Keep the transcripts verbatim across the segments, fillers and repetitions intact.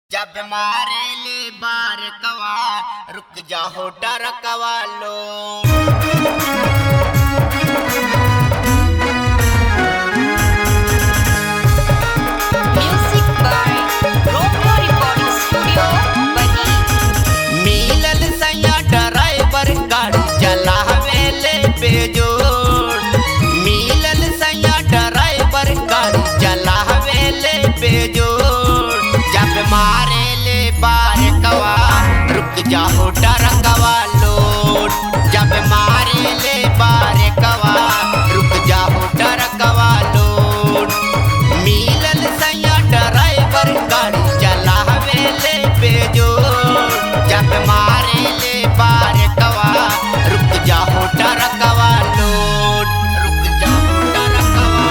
जब मारे ले बार कवा रुक जाओ डर कवा लो। Music by Romeo recording studio बनी। मिलल सैया ड्राइवर गाड़ी चलावे ले बेजोड़। मिलल सैया ड्राइवर गाड़ी चलावे ले बेजोड़। जब मारे ले बार कवा रुक जाओ डर कवा लोड। जब मारे ले बार कवा रुक जाओ डर कवा लोड। मिलल सैया ड्राइवर गाड़ी चलावे ले बेजोड़। जब मारे ले बार कवा रुक जाओ डर कवा लोड। रुक जाओ डर कवा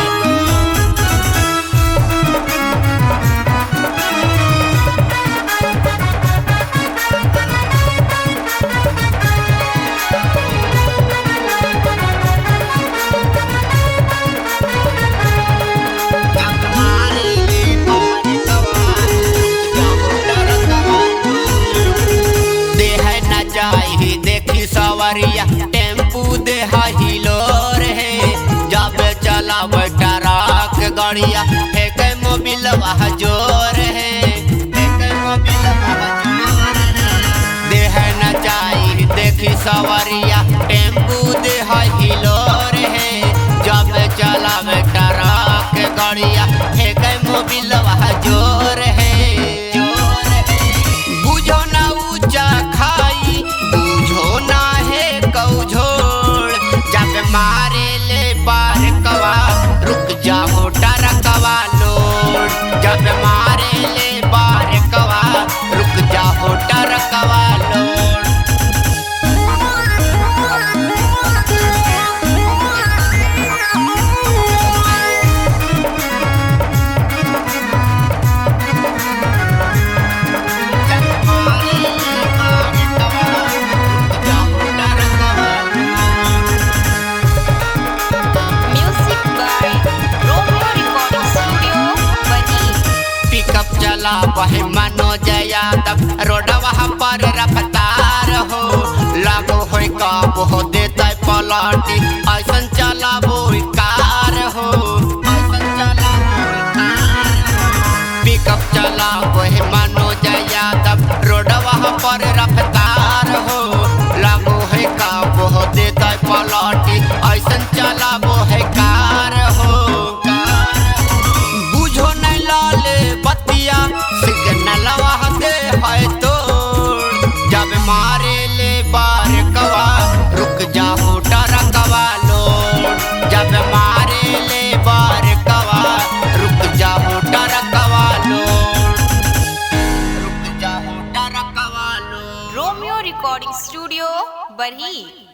देखी सवरिया टेम्पू दे हिलोर है। जब चला ट्रक गड़िया फेंक मोबिल वह जोर है। देह न चाहिए देखी सवरिया टेम्पू दे हिलोर है। जब चला ट्रक गड़िया फेंक मोबिल वह जोर है। बुझो ना ऊंचा खाई बुझो ना है कौझोड़। जब मारे ले बार कवा रुक जाओ डर कवा लोड। जब मारे ले बार कवा रुक जाओ डर कवा लोड। चला वही मनो जया तब रोडवा पर रफ्तार हो। लागो हो काबो हो देता पलटी ऐसन चला वो कार हो। पिकअप चला वही मनो जया तब रोडवा पर रफ्तार हो। लागो है काबो हो देता पलटी ऐसन चला वो है कार हो। बुझो नहीं लाले बतिया सिग्नलवा दे है तोड़। जब मारे ले बार कवा रुक जाओ डर कवा लोड। जब मारे ले बार कवा रुक जाओ डर कवा लोड। रुक जाओ डर कवा लोड। रोमियो रिकॉर्डिंग स्टूडियो बनी।